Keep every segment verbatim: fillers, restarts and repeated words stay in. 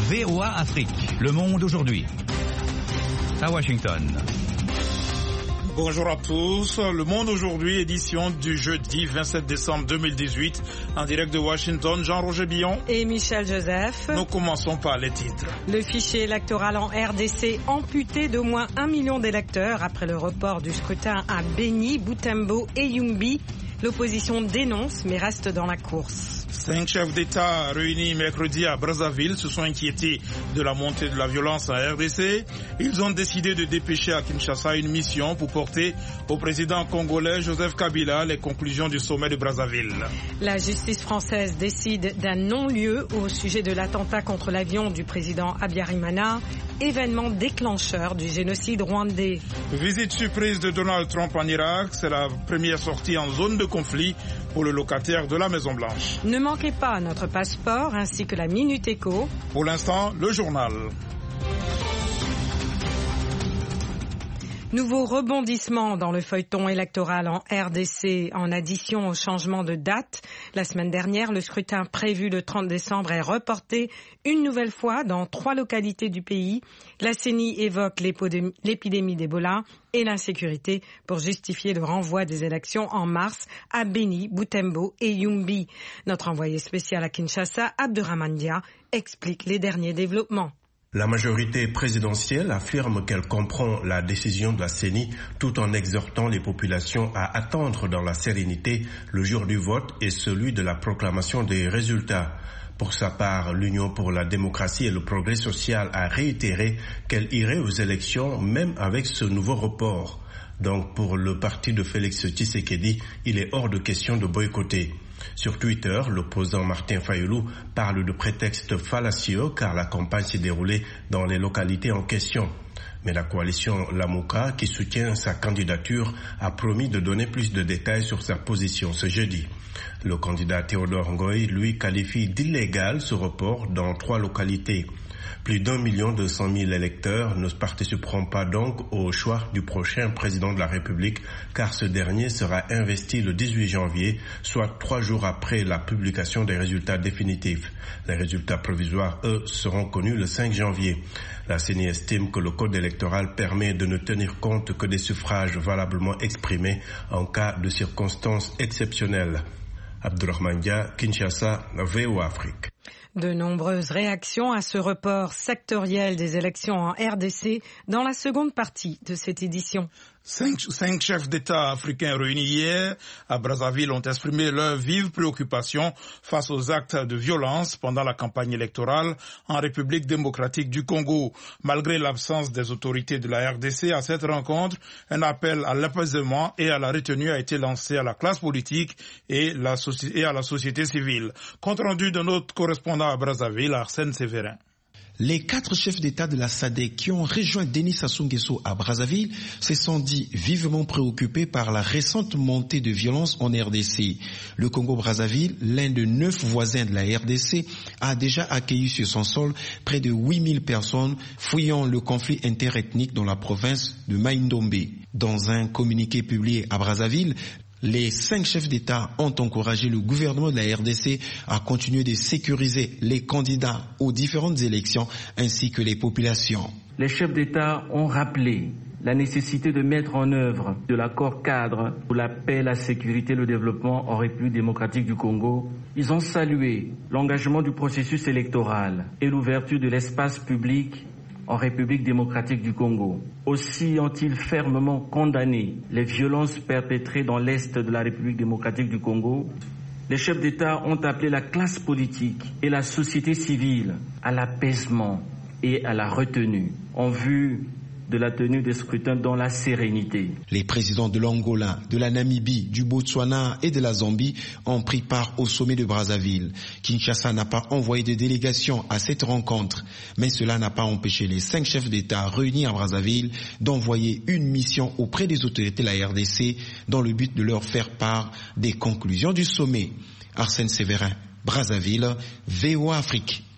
V O A Afrique, le monde aujourd'hui. À Washington. Bonjour à tous, Le Monde aujourd'hui, édition du jeudi vingt-sept décembre deux mille dix-huit, en direct de Washington, Jean-Roger Billon et Michel Joseph. Nous commençons par les titres. Le fichier électoral en R D C amputé d'au moins un million d'électeurs après le report du scrutin à Beni, Butembo et Yumbi. L'opposition dénonce mais reste dans la course. Cinq chefs d'État réunis mercredi à Brazzaville se sont inquiétés de la montée de la violence en R D C. Ils ont décidé de dépêcher à Kinshasa une mission pour porter au président congolais Joseph Kabila les conclusions du sommet de Brazzaville. La justice française décide d'un non-lieu au sujet de l'attentat contre l'avion du président Habyarimana, événement déclencheur du génocide rwandais. Visite surprise de Donald Trump en Irak, c'est la première sortie en zone de conflit pour le locataire de la Maison-Blanche. Ne manquez pas notre passeport ainsi que la Minute Éco. Pour l'instant, le journal. Nouveau rebondissement dans le feuilleton électoral en R D C en addition au changement de date. La semaine dernière, le scrutin prévu le trente décembre est reporté une nouvelle fois dans trois localités du pays. La C E N I évoque l'épidémie d'Ebola et l'insécurité pour justifier le renvoi des élections en mars à Beni, Butembo et Yumbi. Notre envoyé spécial à Kinshasa, Abdurrahman Dia, explique les derniers développements. La majorité présidentielle affirme qu'elle comprend la décision de la C E N I tout en exhortant les populations à attendre dans la sérénité le jour du vote et celui de la proclamation des résultats. Pour sa part, l'Union pour la démocratie et le progrès social a réitéré qu'elle irait aux élections même avec ce nouveau report. Donc pour le parti de Félix Tshisekedi, il est hors de question de boycotter. Sur Twitter, l'opposant Martin Fayulu parle de prétexte fallacieux car la campagne s'est déroulée dans les localités en question. Mais la coalition Lamuka, qui soutient sa candidature, a promis de donner plus de détails sur sa position ce jeudi. Le candidat Théodore Ngoï, lui, qualifie d'illégal ce report dans trois localités. Plus d'un million deux cent mille électeurs ne participeront pas donc au choix du prochain président de la République, car ce dernier sera investi le dix-huit janvier, soit trois jours après la publication des résultats définitifs. Les résultats provisoires, eux, seront connus le cinq janvier. La C E N I estime que le code électoral permet de ne tenir compte que des suffrages valablement exprimés en cas de circonstances exceptionnelles. Abdurrahman Dia, Kinshasa, V O A Afrique. De nombreuses réactions à ce report sectoriel des élections en R D C dans la seconde partie de cette édition. Cinq, cinq chefs d'État africains réunis hier à Brazzaville ont exprimé leur vive préoccupation face aux actes de violence pendant la campagne électorale en République démocratique du Congo. Malgré l'absence des autorités de la R D C à cette rencontre, un appel à l'apaisement et à la retenue a été lancé à la classe politique et, la soci- et à la société civile. Compte rendu de notre correspondant à Brazzaville, Arsène Sévérin. Les quatre chefs d'État de la S A D C qui ont rejoint Denis Sassou Nguesso à Brazzaville se sont dit vivement préoccupés par la récente montée de violence en R D C. Le Congo-Brazzaville, l'un de neuf voisins de la R D C, a déjà accueilli sur son sol près de huit mille personnes fuyant le conflit interethnique dans la province de Maïndombe. Dans un communiqué publié à Brazzaville, les cinq chefs d'État ont encouragé le gouvernement de la R D C à continuer de sécuriser les candidats aux différentes élections ainsi que les populations. Les chefs d'État ont rappelé la nécessité de mettre en œuvre de l'accord cadre pour la paix, la sécurité et le développement en République démocratique du Congo. Ils ont salué l'engagement du processus électoral et l'ouverture de l'espace public en République démocratique du Congo. Aussi ont-ils fermement condamné les violences perpétrées dans l'est de la République démocratique du Congo. Les chefs d'État ont appelé la classe politique et la société civile à l'apaisement et à la retenue en vue de la tenue des scrutins dans la sérénité. Les présidents de l'Angola, de la Namibie, du Botswana et de la Zambie ont pris part au sommet de Brazzaville. Kinshasa n'a pas envoyé de délégation à cette rencontre, mais cela n'a pas empêché les cinq chefs d'État réunis à Brazzaville d'envoyer une mission auprès des autorités de la R D C dans le but de leur faire part des conclusions du sommet. Arsène Sévérin, Brazzaville, V O A Afrique.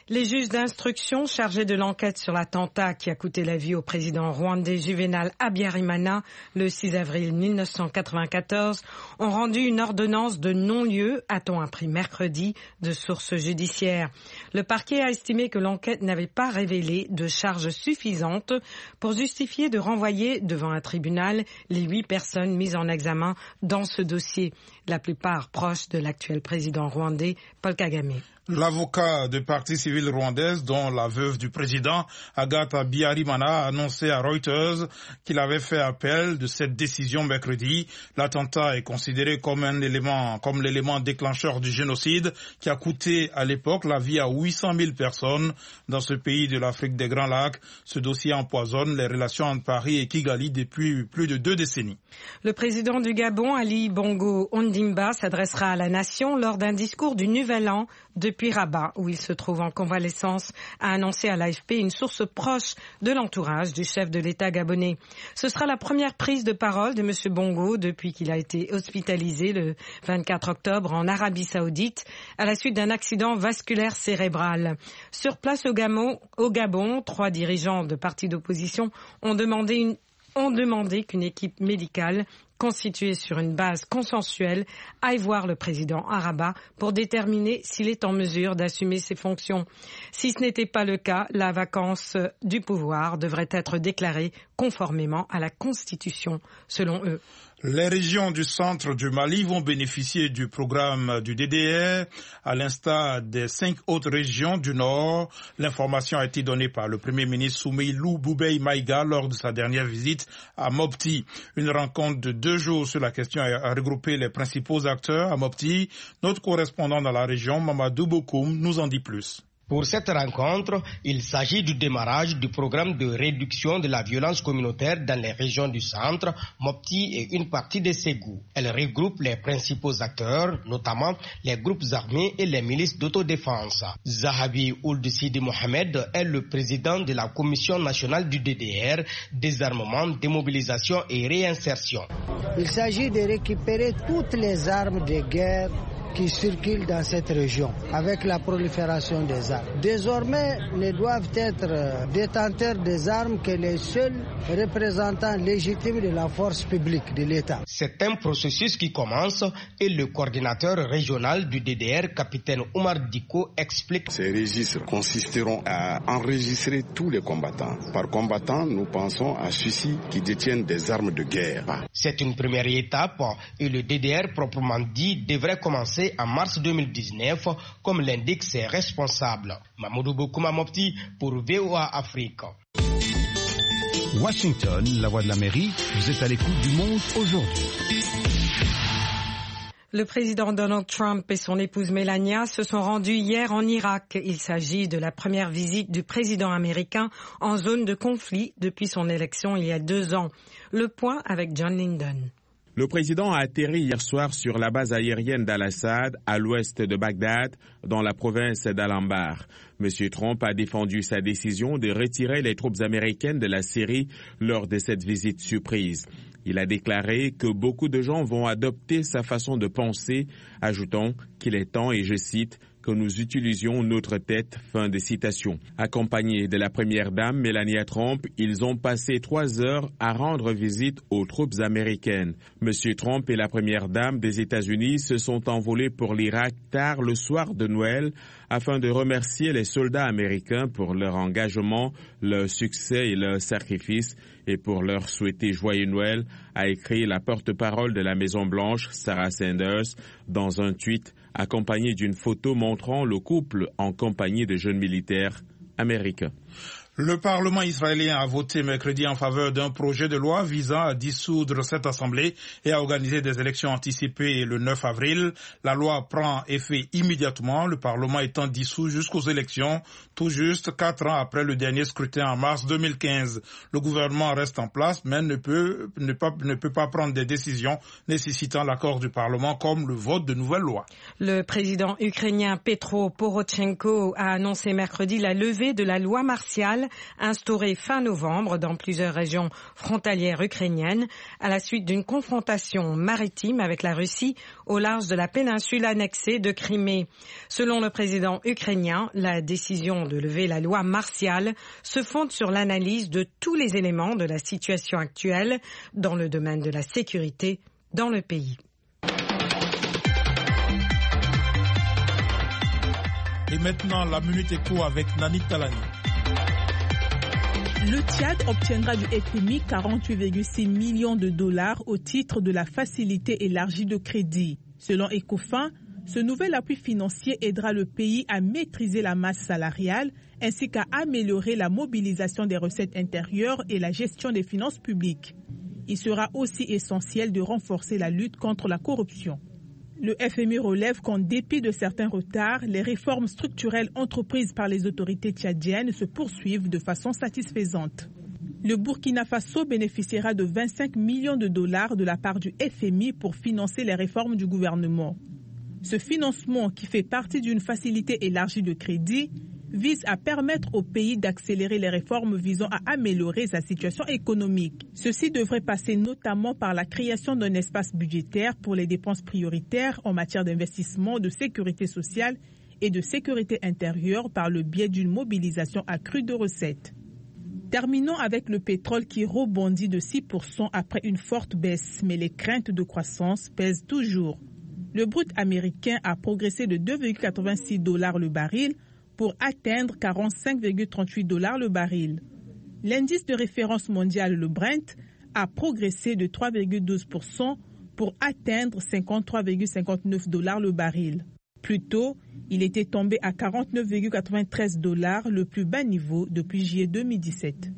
Les juges d'instruction chargés de l'enquête sur l'attentat qui a coûté la vie au président rwandais Juvenal Habyarimana le six avril mille neuf cent quatre-vingt-quatorze ont rendu une ordonnance de non-lieu, a-t-on appris mercredi de sources judiciaires. Le parquet a estimé que l'enquête n'avait pas révélé de charges suffisantes pour justifier de renvoyer devant un tribunal les huit personnes mises en examen dans ce dossier, la plupart proches de l'actuel président rwandais Paul Kagame. L'avocat de parti civil rwandaise, dont la veuve du président, Agathe Habyarimana, a annoncé à Reuters qu'il avait fait appel de cette décision mercredi. L'attentat est considéré comme un élément, comme l'élément déclencheur du génocide qui a coûté à l'époque la vie à huit cent mille personnes dans ce pays de l'Afrique des Grands Lacs. Ce dossier empoisonne les relations entre Paris et Kigali depuis plus de deux décennies. Le président du Gabon, Ali Bongo Ondimba, s'adressera à la nation lors d'un discours du Nouvel An depuis Rabat, où il se trouve en convalescence, a annoncé à l'A F P une source proche de l'entourage du chef de l'État gabonais. Ce sera la première prise de parole de M. Bongo depuis qu'il a été hospitalisé le vingt-quatre octobre en Arabie Saoudite à la suite d'un accident vasculaire cérébral. Sur place au Gabon, au Gabon, trois dirigeants de partis d'opposition ont demandé une ont demandé qu'une équipe médicale constituée sur une base consensuelle aille voir le président à Rabat pour déterminer s'il est en mesure d'assumer ses fonctions. Si ce n'était pas le cas, la vacance du pouvoir devrait être déclarée conformément à la Constitution, selon eux. Les régions du centre du Mali vont bénéficier du programme du D D R, à l'instar des cinq autres régions du Nord. L'information a été donnée par le Premier ministre Soumeilou Boubèye Maïga lors de sa dernière visite à Mopti. Une rencontre de deux jours sur la question a regroupé les principaux acteurs à Mopti. Notre correspondant dans la région, Mamadou Bokoum, nous en dit plus. Pour cette rencontre, il s'agit du démarrage du programme de réduction de la violence communautaire dans les régions du centre, Mopti et une partie de Ségou. Elle regroupe les principaux acteurs, notamment les groupes armés et les milices d'autodéfense. Zahabi Ould Sidi Mohamed est le président de la Commission nationale du D D R, désarmement, démobilisation et réinsertion. Il s'agit de récupérer toutes les armes de guerre qui circulent dans cette région avec la prolifération des armes. Désormais, ne doivent être détenteurs des armes que les seuls représentants légitimes de la force publique de l'État. C'est un processus qui commence et le coordinateur régional du D D R, capitaine Oumar Diko, explique. Ces registres consisteront à enregistrer tous les combattants. Par combattant, nous pensons à ceux-ci qui détiennent des armes de guerre. C'est une première étape et le D D R proprement dit devrait commencer en mars deux mille dix-neuf, comme l'indiquent ses responsables. Mamadou Bokouma Mopti pour V O A Afrique. Washington, la voix de l'Amérique, vous êtes à l'écoute du monde aujourd'hui. Le président Donald Trump et son épouse Melania se sont rendus hier en Irak. Il s'agit de la première visite du président américain en zone de conflit depuis son élection il y a deux ans. Le point avec John Linden. Le président a atterri hier soir sur la base aérienne d'Al-Assad, à l'ouest de Bagdad, dans la province d'Al-Anbar. M. Trump a défendu sa décision de retirer les troupes américaines de la Syrie lors de cette visite surprise. Il a déclaré que beaucoup de gens vont adopter sa façon de penser, ajoutant qu'il est temps, et je cite, que nous utilisions notre tête, fin de citation. Accompagnés de la première dame Melania Trump, ils ont passé trois heures à rendre visite aux troupes américaines. Monsieur Trump et la première dame des États-Unis se sont envolés pour l'Irak tard le soir de Noël afin de remercier les soldats américains pour leur engagement, leur succès et leur sacrifice, et pour leur souhaiter joyeux Noël, a écrit la porte-parole de la Maison-Blanche, Sarah Sanders, dans un tweet accompagné d'une photo montrant le couple en compagnie de jeunes militaires américains. Le Parlement israélien a voté mercredi en faveur d'un projet de loi visant à dissoudre cette assemblée et à organiser des élections anticipées le neuf avril. La loi prend effet immédiatement, le Parlement étant dissous jusqu'aux élections, tout juste quatre ans après le dernier scrutin en mars deux mille quinze. Le gouvernement reste en place, mais ne peut, ne pas, ne peut pas prendre des décisions nécessitant l'accord du Parlement, comme le vote de nouvelles lois. Le président ukrainien Petro Porochenko a annoncé mercredi la levée de la loi martiale instauré fin novembre dans plusieurs régions frontalières ukrainiennes à la suite d'une confrontation maritime avec la Russie au large de la péninsule annexée de Crimée. Selon le président ukrainien, la décision de lever la loi martiale se fonde sur l'analyse de tous les éléments de la situation actuelle dans le domaine de la sécurité dans le pays. Et maintenant, la Minute Éco avec Nani Talani. Le Tchad obtiendra du F M I quarante-huit virgule six millions de dollars au titre de la facilité élargie de crédit. Selon Ecofin, ce nouvel appui financier aidera le pays à maîtriser la masse salariale ainsi qu'à améliorer la mobilisation des recettes intérieures et la gestion des finances publiques. Il sera aussi essentiel de renforcer la lutte contre la corruption. Le F M I relève qu'en dépit de certains retards, les réformes structurelles entreprises par les autorités tchadiennes se poursuivent de façon satisfaisante. Le Burkina Faso bénéficiera de vingt-cinq millions de dollars de la part du F M I pour financer les réformes du gouvernement. Ce financement, qui fait partie d'une facilité élargie de crédit, vise à permettre au pays d'accélérer les réformes visant à améliorer sa situation économique. Ceci devrait passer notamment par la création d'un espace budgétaire pour les dépenses prioritaires en matière d'investissement, de sécurité sociale et de sécurité intérieure par le biais d'une mobilisation accrue de recettes. Terminons avec le pétrole qui rebondit de six pour cent après une forte baisse, mais les craintes de croissance pèsent toujours. Le brut américain a progressé de deux virgule quatre-vingt-six dollars le baril pour atteindre quarante-cinq virgule trente-huit dollars le baril. L'indice de référence mondial, le Brent, a progressé de trois virgule douze pour cent pour atteindre cinquante-trois virgule cinquante-neuf dollars le baril. Plus tôt, il était tombé à quarante-neuf virgule quatre-vingt-treize dollars, le plus bas niveau depuis juillet deux mille dix-sept.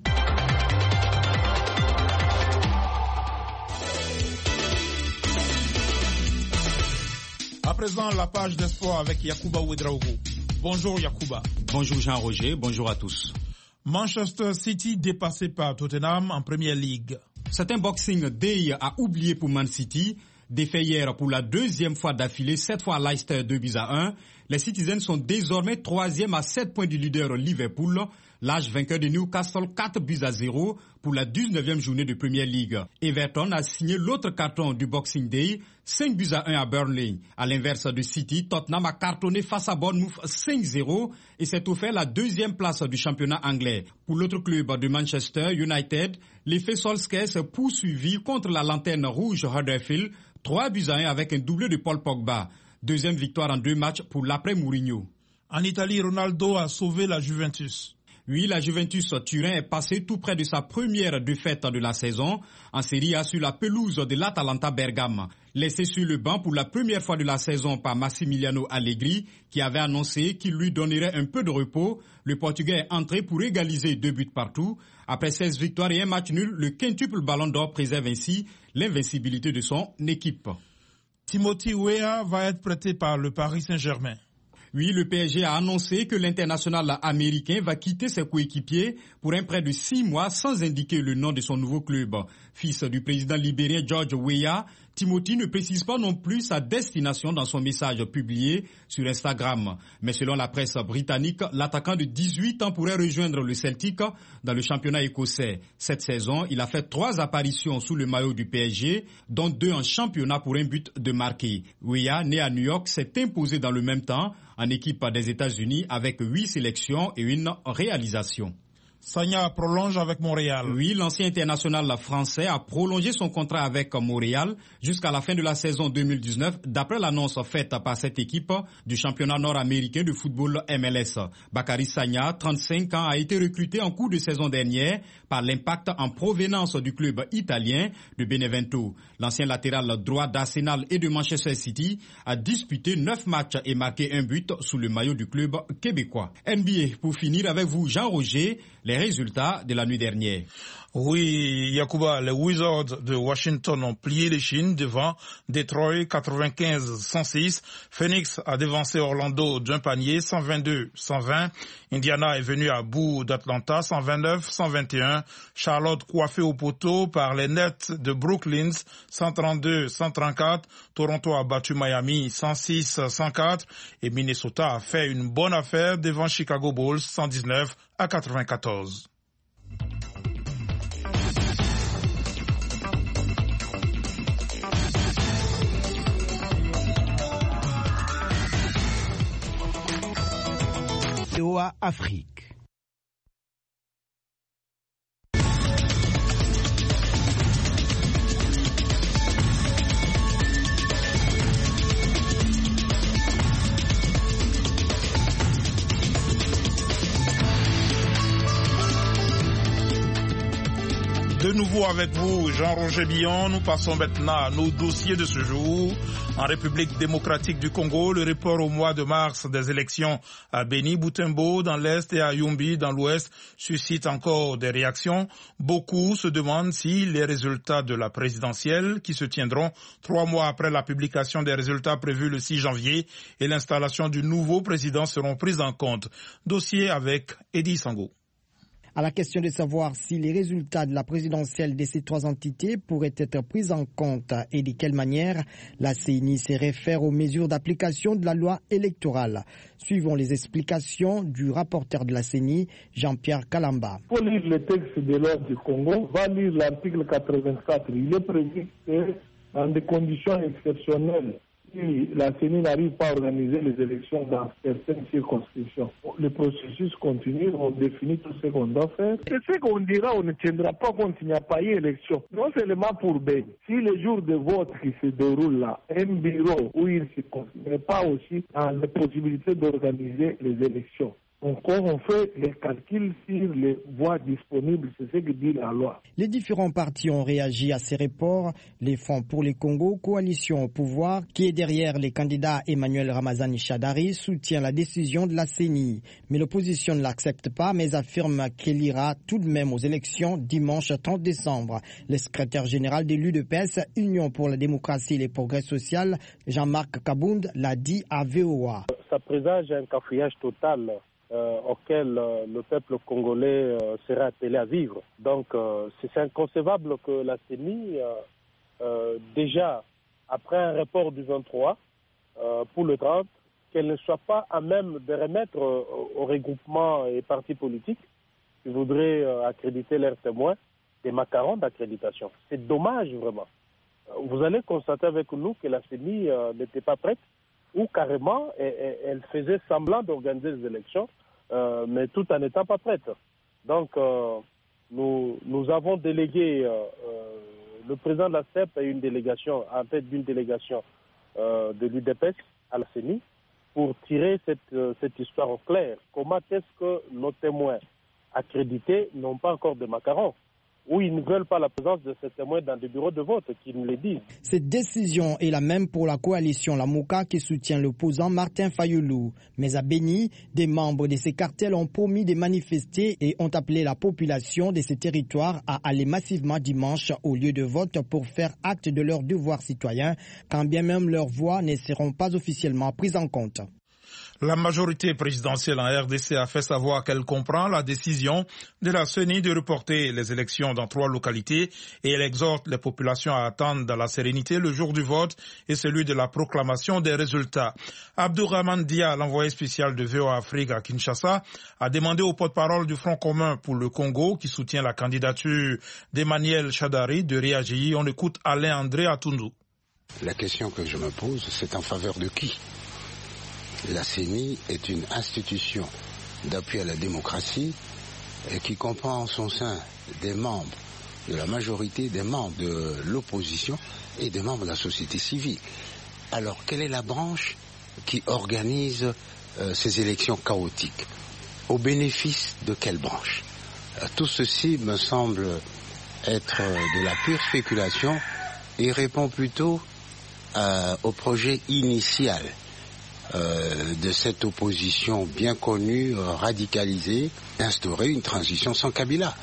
À présent, la page des sports avec Yacouba Ouedraogo. Bonjour Yacouba. Bonjour Jean-Roger, bonjour à tous. Manchester City dépassé par Tottenham en Premier League. C'est un Boxing Day à oublier pour Man City. Défait hier pour la deuxième fois d'affilée, cette fois à Leicester deux buts à un. Les Citizens sont désormais troisième à sept points du leader Liverpool. L'âge vainqueur de Newcastle, quatre buts à zéro pour la dix-neuvième journée de Premier League. Everton a signé l'autre carton du Boxing Day, cinq buts à un à Burnley. À l'inverse de City, Tottenham a cartonné face à Bournemouth cinq zéro et s'est offert la deuxième place du championnat anglais. Pour l'autre club de Manchester United, l'effet Solskjaer s'est poursuivi contre la lanterne rouge Huddersfield, trois buts à un avec un doublé de Paul Pogba. Deuxième victoire en deux matchs pour l'après Mourinho. En Italie, Ronaldo a sauvé la Juventus. Oui, la Juventus Turin est passée tout près de sa première défaite de la saison en Serie A sur la pelouse de l'Atalanta Bergame. Laissé sur le banc pour la première fois de la saison par Massimiliano Allegri, qui avait annoncé qu'il lui donnerait un peu de repos, le Portugais est entré pour égaliser deux buts partout. Après seize victoires et un match nul, le quintuple Ballon d'Or préserve ainsi l'invincibilité de son équipe. Timothy Weah va être prêté par le Paris Saint-Germain. Oui, le P S G a annoncé que l'international américain va quitter ses coéquipiers pour un prêt de six mois sans indiquer le nom de son nouveau club. Fils du président libérien George Weah, Timothy ne précise pas non plus sa destination dans son message publié sur Instagram. Mais selon la presse britannique, l'attaquant de dix-huit ans pourrait rejoindre le Celtic dans le championnat écossais. Cette saison, il a fait trois apparitions sous le maillot du P S G, dont deux en championnat pour un but de marqué. Weah, né à New York, s'est imposé dans le même temps en équipe des États-Unis avec huit sélections et une réalisation. Sagna prolonge avec Montréal. Oui, l'ancien international français a prolongé son contrat avec Montréal jusqu'à la fin de la saison deux mille dix-neuf, d'après l'annonce faite par cette équipe du championnat nord-américain de football M L S. Bakary Sagna, trente-cinq ans, a été recruté en cours de saison dernière par l'Impact en provenance du club italien de Benevento. L'ancien latéral droit d'Arsenal et de Manchester City a disputé neuf matchs et marqué un but sous le maillot du club québécois. N B A, pour finir avec vous, Jean-Roger, les résultats de la nuit dernière. Oui, Yacouba, les Wizards de Washington ont plié les chines devant Detroit quatre-vingt-quinze à cent six. Phoenix a devancé Orlando d'un panier cent vingt-deux à cent vingt. Indiana est venu à bout d'Atlanta cent vingt-neuf à cent vingt et un. Charlotte coiffée au poteau par les Nets de Brooklyn cent trente-deux à cent trente-quatre. Toronto a battu Miami cent six à cent quatre. Et Minnesota a fait une bonne affaire devant Chicago Bulls cent dix-neuf à quatre-vingt-quatorze. Afrique. De nouveau avec vous, Jean-Roger Billon. Nous passons maintenant à nos dossiers de ce jour. En République démocratique du Congo, le report au mois de mars des élections à Beni, Butembo dans l'Est et à Yumbi dans l'Ouest suscite encore des réactions. Beaucoup se demandent si les résultats de la présidentielle, qui se tiendront trois mois après la publication des résultats prévus le six janvier et l'installation du nouveau président, seront pris en compte. Dossier avec Eddie Sango. À la question de savoir si les résultats de la présidentielle de ces trois entités pourraient être pris en compte et de quelle manière, la C E N I se réfère aux mesures d'application de la loi électorale. Suivons les explications du rapporteur de la C E N I, Jean-Pierre Kalamba. Pour lire le texte de l'ordre du Congo, va lire l'article quatre-vingt-quatre. Il est prévu que dans des conditions exceptionnelles, si la C E N I n'arrive pas à organiser les élections dans certaines circonscriptions, le processus continue, on définit tout ce qu'on doit faire. Et ce qu'on dira, on ne tiendra pas compte qu'il n'y a pas eu élection. Non seulement pour Beni, si le jour de vote qui se déroule là, un bureau où il ne se considère pas aussi dans les possibilités d'organiser les élections. Encore, on fait les calculs sur les voies disponibles, c'est ce que dit la loi. Les différents partis ont réagi à ces reports. Les Fonds pour le Congo, coalition au pouvoir, qui est derrière les candidats Emmanuel Ramazani Shadari, soutient la décision de la C E N I. Mais l'opposition ne l'accepte pas, mais affirme qu'elle ira tout de même aux élections dimanche trente décembre. Le secrétaire général de l'U D P S, Union pour la démocratie et le progrès social, Jean-Marc Kabound, l'a dit à V O A. Ça présage un cafouillage total. Euh, auquel euh, le peuple congolais euh, sera appelé à vivre. Donc euh, c'est inconcevable que la C E N I, euh, euh, déjà après un report du vingt-trois euh, pour le trente, qu'elle ne soit pas à même de remettre euh, aux regroupements et partis politiques qui voudraient euh, accréditer leurs témoins des macarons d'accréditation. C'est dommage vraiment. Euh, vous allez constater avec nous que la C E N I euh, n'était pas prête ou carrément elle, elle faisait semblant d'organiser les élections, euh, mais tout en n'étant pas prête. Donc, euh, nous, nous avons délégué, euh, euh, le président de la C E P et une délégation, en tête d'une délégation euh, de l'U D P S à la C E N I, pour tirer cette, euh, cette histoire au clair. Comment est-ce que nos témoins accrédités n'ont pas encore de macarons ? Ou ils ne veulent pas la présence de ces témoins dans des bureaux de vote, qu'ils nous le disent. Cette décision est la même pour la coalition Lamuka qui soutient l'opposant Martin Fayoulou. Mais à Beni, des membres de ces cartels ont promis de manifester et ont appelé la population de ces territoires à aller massivement dimanche au lieu de vote pour faire acte de leur devoir citoyen, quand bien même leurs voix ne seront pas officiellement prises en compte. La majorité présidentielle en R D C a fait savoir qu'elle comprend la décision de la C E N I de reporter les élections dans trois localités et elle exhorte les populations à attendre dans la sérénité le jour du vote et celui de la proclamation des résultats. Abdourahmane Dia, l'envoyé spécial de V O A Afrique à Kinshasa, a demandé au porte-parole du Front commun pour le Congo, qui soutient la candidature d'Emmanuel Shadari, de réagir. On écoute Alain André Atundu. La question que je me pose, c'est en faveur de qui ? La C E N I est une institution d'appui à la démocratie qui comprend en son sein des membres de la majorité, des membres de l'opposition et des membres de la société civile. Alors, quelle est la branche qui organise euh, ces élections chaotiques? Au bénéfice de quelle branche? euh, Tout ceci me semble être de la pure spéculation et répond plutôt euh, au projet initial Euh, de cette opposition bien connue, euh, radicalisée, d'instaurer une transition sans Kabila.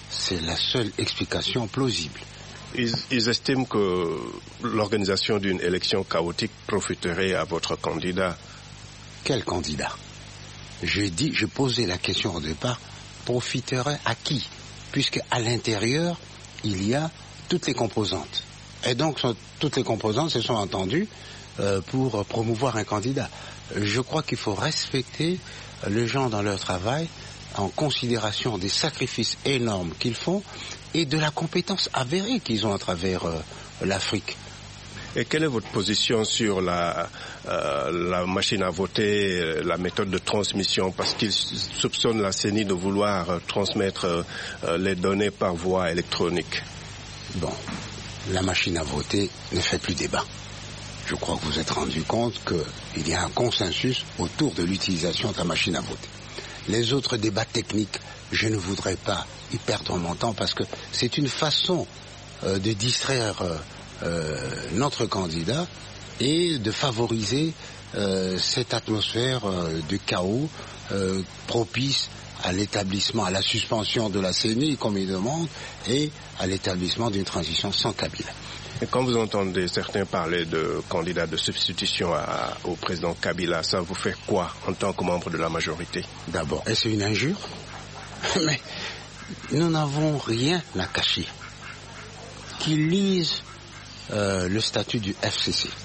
C'est la seule explication plausible. Ils, ils estiment que l'organisation d'une élection chaotique profiterait à votre candidat. Quel candidat? J'ai dit, je posais la question au départ, profiterait à qui? Puisque à l'intérieur, il y a toutes les composantes. Et donc, toutes les composantes se sont entendues euh, pour promouvoir un candidat. Je crois qu'il faut respecter les gens dans leur travail en considération des sacrifices énormes qu'ils font et de la compétence avérée qu'ils ont à travers euh, l'Afrique. Et quelle est votre position sur la, euh, la machine à voter, la méthode de transmission? Parce qu'ils soupçonnent la C E N I de vouloir euh, transmettre euh, les données par voie électronique. Bon, la machine à voter ne fait plus débat. Je crois que vous vous êtes rendu compte qu'il y a un consensus autour de l'utilisation de la machine à voter. Les autres débats techniques, je ne voudrais pas y perdre mon temps parce que c'est une façon euh, de distraire euh, euh, notre candidat et de favoriser euh, cette atmosphère euh, de chaos euh, propice à l'établissement, à la suspension de la C E N I comme il demande et à l'établissement d'une transition sans Kabila. Et quand vous entendez certains parler de candidats de substitution à, au président Kabila, ça vous fait quoi en tant que membre de la majorité? D'abord, est-ce une injure? Mais nous n'avons rien à cacher. Qu'ils lisent euh, le statut du F C C.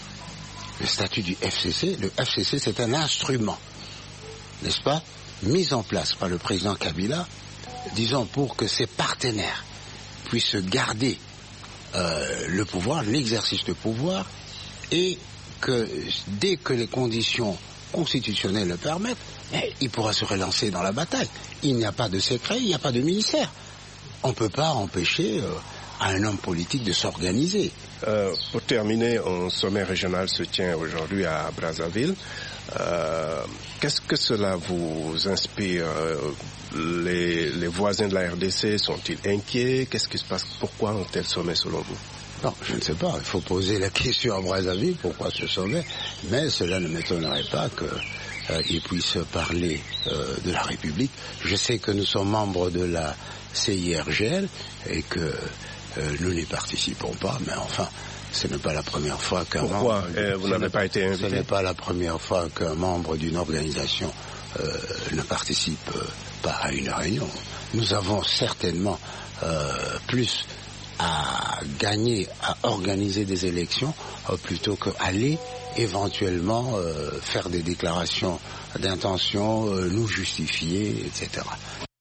Le statut du F C C, le F C C c'est un instrument, n'est-ce pas, mis en place par le président Kabila, disons pour que ses partenaires puissent garder Euh, le pouvoir, l'exercice de pouvoir, et que dès que les conditions constitutionnelles le permettent, eh, il pourra se relancer dans la bataille. Il n'y a pas de secret, il n'y a pas de ministère. On ne peut pas empêcher euh, à un homme politique de s'organiser. Euh, pour terminer, un sommet régional se tient aujourd'hui à Brazzaville. Euh, qu'est-ce que cela vous inspire? les, les voisins de la R D C sont-ils inquiets? Qu'est-ce qui se passe? Pourquoi un tel sommet selon vous? Non, je ne sais pas. Il faut poser la question à Brazzaville. Pourquoi ce sommet? Mais cela ne m'étonnerait pas qu'ils euh, puissent parler euh, de la République. Je sais que nous sommes membres de la C I R G L et que euh, nous n'y participons pas, mais enfin... Ce n'est pas la première fois qu'un Pourquoi membre... euh, vous n'avez pas été invité? Ce n'est pas la première fois qu'un membre d'une organisation euh, ne participe euh, pas à une réunion. Nous avons certainement euh, plus à gagner, à organiser des élections, euh, plutôt qu'aller éventuellement euh, faire des déclarations d'intention, euh, nous justifier, et cetera.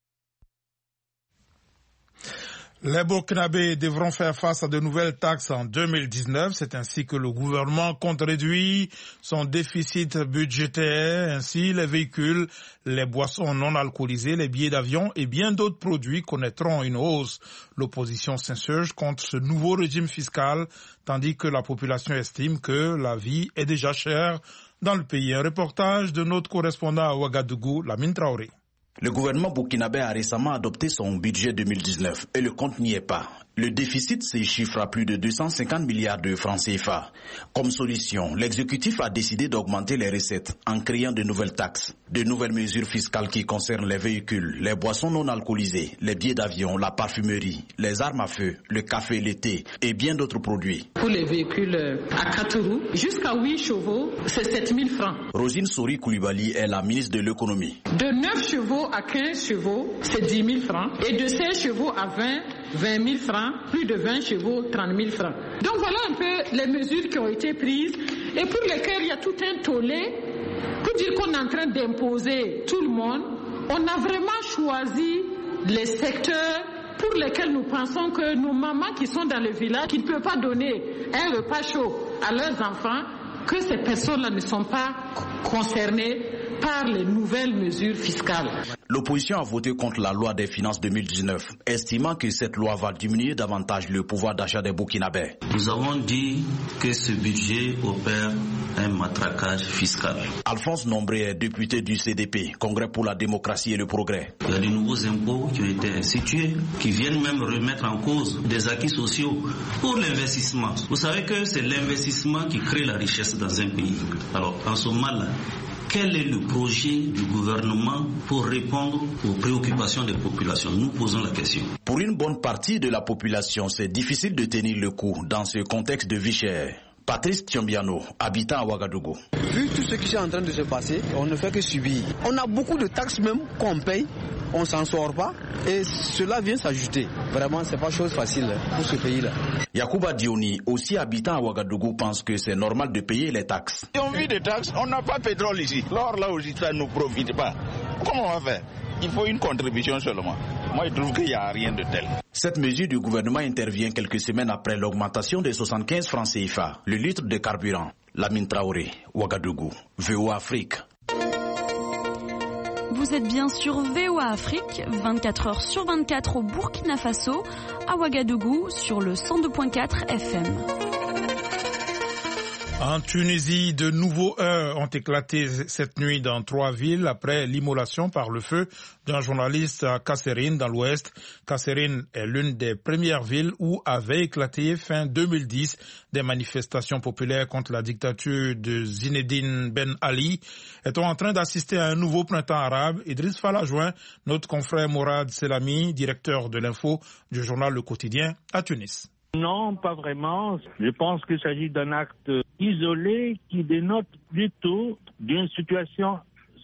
Les Burkinabés devront faire face à de nouvelles taxes en deux mille dix-neuf. C'est ainsi que le gouvernement compte réduire son déficit budgétaire. Ainsi, les véhicules, les boissons non alcoolisées, les billets d'avion et bien d'autres produits connaîtront une hausse. L'opposition s'insurge contre ce nouveau régime fiscal, tandis que la population estime que la vie est déjà chère dans le pays. Un reportage de notre correspondant à Ouagadougou, Lamine Traoré. Le gouvernement burkinabé a récemment adopté son budget deux mille dix-neuf et le compte n'y est pas. Le déficit se chiffre à plus de deux cent cinquante milliards de francs C F A. Comme solution, l'exécutif a décidé d'augmenter les recettes en créant de nouvelles taxes, de nouvelles mesures fiscales qui concernent les véhicules, les boissons non alcoolisées, les billets d'avion, la parfumerie, les armes à feu, le café, le thé et bien d'autres produits. Pour les véhicules à quatre roues, jusqu'à huit chevaux, c'est sept mille francs. Rosine Souri Koulibaly est la ministre de l'économie. De neuf chevaux à quinze chevaux, c'est dix mille francs. Et de seize chevaux à vingt, vingt mille francs. Plus de vingt chevaux, trente mille francs. Donc voilà un peu les mesures qui ont été prises et pour lesquelles il y a tout un tollé pour dire qu'on est en train d'imposer tout le monde. On a vraiment choisi les secteurs pour lesquels nous pensons que nos mamans qui sont dans le village, qui ne peuvent pas donner un repas chaud à leurs enfants, que ces personnes-là ne sont pas concernées par les nouvelles mesures fiscales. L'opposition a voté contre la loi des finances deux mille dix-neuf, estimant que cette loi va diminuer davantage le pouvoir d'achat des Burkinabés. Nous avons dit que ce budget opère un matraquage fiscal. Alphonse Nombré est député du C D P, Congrès pour la démocratie et le progrès. Il y a de nouveaux impôts qui ont été institués, qui viennent même remettre en cause des acquis sociaux pour l'investissement. Vous savez que c'est l'investissement qui crée la richesse dans un pays. Alors, en ce moment-là, quel est le projet du gouvernement pour répondre aux préoccupations des populations? Nous posons la question. Pour une bonne partie de la population, c'est difficile de tenir le coup dans ce contexte de vie chère. Patrice Tiombiano, habitant à Ouagadougou. Vu tout ce qui est en train de se passer, on ne fait que subir. On a beaucoup de taxes même qu'on paye, on ne s'en sort pas et cela vient s'ajouter. Vraiment, ce n'est pas chose facile pour ce pays-là. Yacouba Dioni, aussi habitant à Ouagadougou, pense que c'est normal de payer les taxes. Si on vit des taxes, on n'a pas de pétrole ici. L'or là aussi, ça ne nous profite pas. Comment on va faire? Il faut une contribution seulement. Moi, je trouve qu'il n'y a rien de tel. Cette mesure du gouvernement intervient quelques semaines après l'augmentation de soixante-quinze francs C F A, le litre de carburant. Lamine Traoré, Ouagadougou, V O A Afrique. Vous êtes bien sur V O A Afrique, vingt-quatre heures sur vingt-quatre au Burkina Faso, à Ouagadougou, sur le cent deux virgule quatre F M. En Tunisie, de nouveaux heurts ont éclaté cette nuit dans trois villes après l'immolation par le feu d'un journaliste à Kasserine dans l'ouest. Kasserine est l'une des premières villes où avaient éclaté fin deux mille dix des manifestations populaires contre la dictature de Zinedine Ben Ali. Est-on en train d'assister à un nouveau printemps arabe? Idriss Fall a joint notre confrère Mourad Selami, directeur de l'info du journal Le Quotidien à Tunis. Non, pas vraiment. Je pense qu'il s'agit d'un acte isolé qui dénote plutôt d'une situation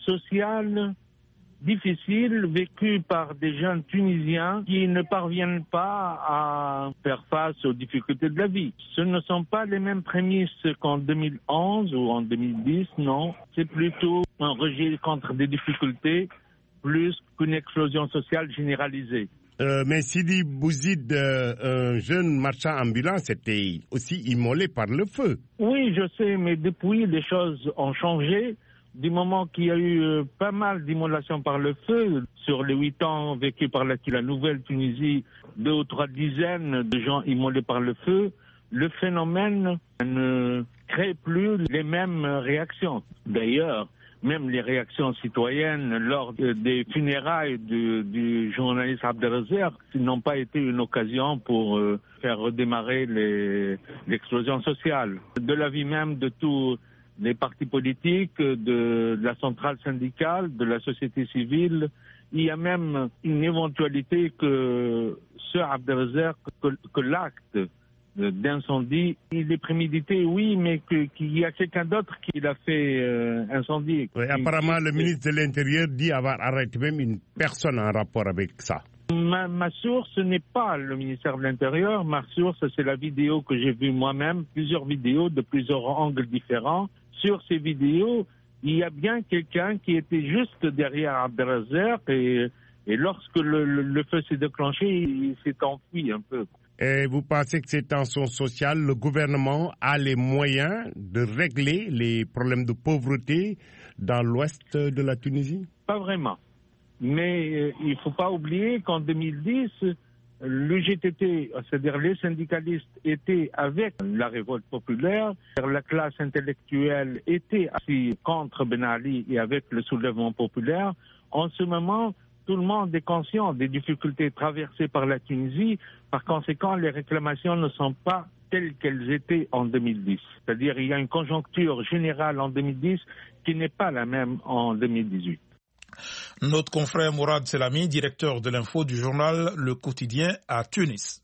sociale difficile vécue par des jeunes Tunisiens qui ne parviennent pas à faire face aux difficultés de la vie. Ce ne sont pas les mêmes prémices qu'en deux mille onze ou en deux mille dix, non. C'est plutôt un rejet contre des difficultés plus qu'une explosion sociale généralisée. Euh, mais Sidi Bouzid, euh, un jeune marchand ambulant, c'était aussi immolé par le feu. Oui, je sais, mais depuis, les choses ont changé. Du moment qu'il y a eu euh, pas mal d'immolations par le feu, sur les huit ans vécus par la, la nouvelle Tunisie, deux ou trois dizaines de gens immolés par le feu, le phénomène ne crée plus les mêmes réactions. D'ailleurs, même les réactions citoyennes lors des funérailles du, du journaliste Abdelrazer n'ont pas été une occasion pour euh, faire redémarrer les, l'explosion sociale. De l'avis même de tous les partis politiques, de, de la centrale syndicale, de la société civile, il y a même une éventualité que ce Abdelrazer, que, que l'acte d'incendie, il est prémédité, oui, mais que, qu'il y a quelqu'un d'autre qui l'a fait euh, incendier. Oui, apparemment, le ministre de l'Intérieur dit avoir arrêté même une personne en rapport avec ça. Ma, ma source n'est pas le ministère de l'Intérieur. Ma source, c'est la vidéo que j'ai vue moi-même, plusieurs vidéos de plusieurs angles différents. Sur ces vidéos, il y a bien quelqu'un qui était juste derrière Abdelrazer et, et lorsque le, le, le feu s'est déclenché, il s'est enfui un peu. Et vous pensez que ces tensions sociales, le gouvernement a les moyens de régler les problèmes de pauvreté dans l'ouest de la Tunisie? Pas vraiment. Mais euh, il ne faut pas oublier qu'en deux mille dix, l'U G T T, c'est-à-dire les syndicalistes, étaient avec la révolte populaire. La classe intellectuelle était assis contre Ben Ali et avec le soulèvement populaire. En ce moment, tout le monde est conscient des difficultés traversées par la Tunisie. Par conséquent, les réclamations ne sont pas telles qu'elles étaient en deux mille dix. C'est-à-dire qu'il y a une conjoncture générale en deux mille dix qui n'est pas la même en deux mille dix-huit. Notre confrère Mourad Selami, directeur de l'info du journal Le Quotidien à Tunis.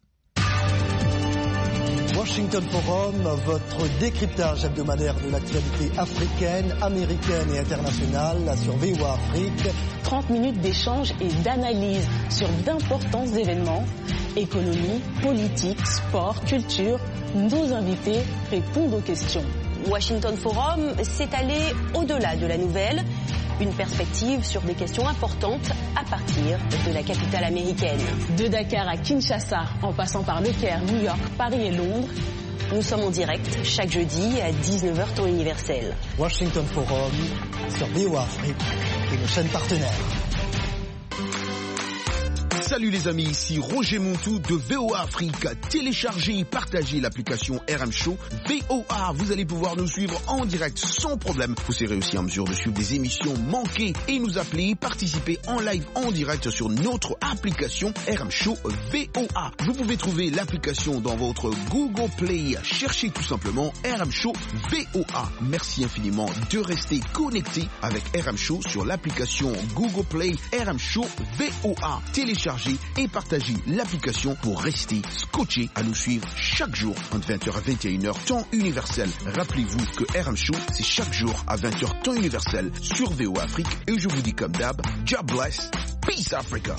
Washington Forum, votre décryptage hebdomadaire de l'actualité africaine, américaine et internationale sur V O A Afrique. trente minutes d'échange et d'analyse sur d'importants événements, économie, politique, sport, culture. Nos invités répondent aux questions. Washington Forum s'est allé au-delà de la nouvelle. Une perspective sur des questions importantes à partir de la capitale américaine. De Dakar à Kinshasa, en passant par Le Caire, New York, Paris et Londres. Nous sommes en direct chaque jeudi à dix-neuf heures temps universel. Washington Forum sur V O A Afrique et nos chaînes partenaires. Salut les amis, ici Roger Montou de V O A Afrique. Téléchargez et partagez l'application R M Show V O A. Vous allez pouvoir nous suivre en direct sans problème. Vous serez aussi en mesure de suivre des émissions manquées et nous appeler, participer en live en direct sur notre application R M Show V O A. Vous pouvez trouver l'application dans votre Google Play. Cherchez tout simplement R M Show V O A. Merci infiniment de rester connecté avec R M Show sur l'application Google Play R M Show V O A. Téléchargez et partagez l'application pour rester scotché à nous suivre chaque jour entre vingt heures à vingt et une heures temps universel. Rappelez-vous que R M Show c'est chaque jour à vingt heures temps universel sur V O A Afrique et je vous dis comme d'hab, God bless, peace Africa.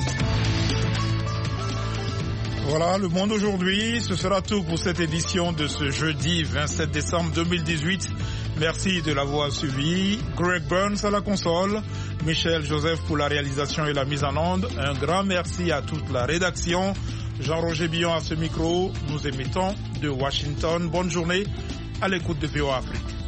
Voilà, le monde aujourd'hui, ce sera tout pour cette édition de ce jeudi vingt-sept décembre deux mille dix-huit. Merci de l'avoir suivi. Greg Burns à la console, Michel Joseph pour la réalisation et la mise en onde. Un grand merci à toute la rédaction. Jean-Roger Billon à ce micro. Nous émettons de Washington. Bonne journée à l'écoute de V O A Afrique.